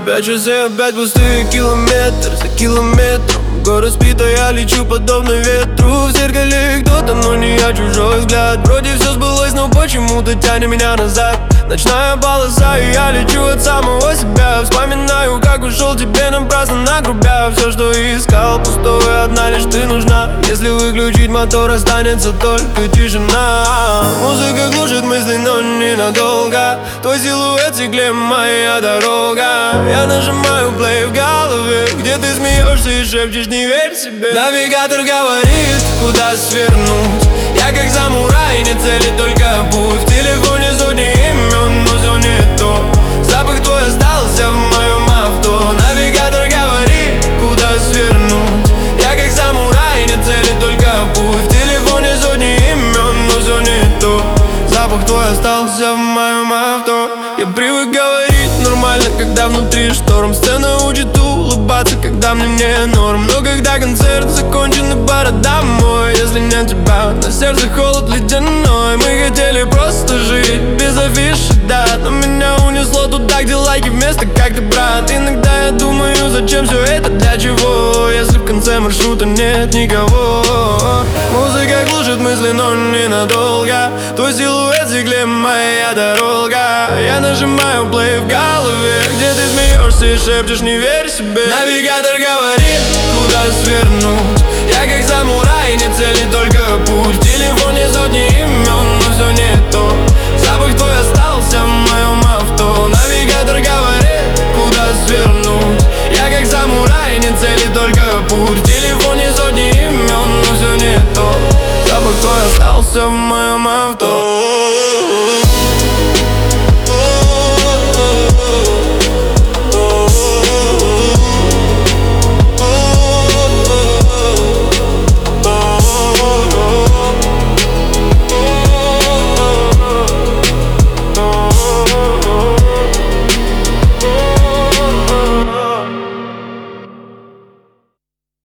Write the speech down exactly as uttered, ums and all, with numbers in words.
Опять часы, опять пустые километры за километром. Город спит, а я лечу подобно ветру. В зеркале кто-то, но не я, чужой взгляд. Вроде все сбылось, но почему-то тянет меня назад. Ночная полоса, и я лечу от самого себя. Вспоминаю, как ушел, тебе напрасно нагрубя. Все, что искал, пустое, одна лишь ты нужна. Если выключить мотор, останется только тишина. Музыка глушит мысли, но ненадолго. Твой силуэт в стекле, моя дорога. Я нажимаю плей в голове, где ты смеешься и шепчешь, не верь себе. Навигатор говорит, куда свернуть. Я как самурай, не цели, только путь. В телефоне сотни имен, но все не то. Запах твой остался в моем авто. Навигатор говорит, куда свернуть. Я как самурай, не цели, только путь. В телефоне сотни имен, но все не то. Запах твой остался в моем авто. Я привык говорить нормально, когда внутри шторм. Сцена учит улыбаться, когда мне не норм. Но когда концерт закончен и пора домой, если нет тебя, на сердце холод ледяной. Мы хотели просто жить без афиши, да, но меня унесло туда, где лайки вместо как ты, брат. Иногда я думаю, зачем все это, для чего, если в конце маршрута нет никого. Музыка глушит мысли, но ненадолго. Твой силуэт в стекле, моя дорога. Я нажимаю плей в голове, где ты смеешься и шепчешь, не верь себе. Навигатор говорит, куда свернуть. Я как самурай, не цели, только путь. В телефоне сотни имен, но все не то. Запах твой остался в моем авто. Навигатор говорит, куда свернуть. Я как самурай, не цели, только путь. В телефоне сотни имен, но все не то. Запах твой остался в моем авто.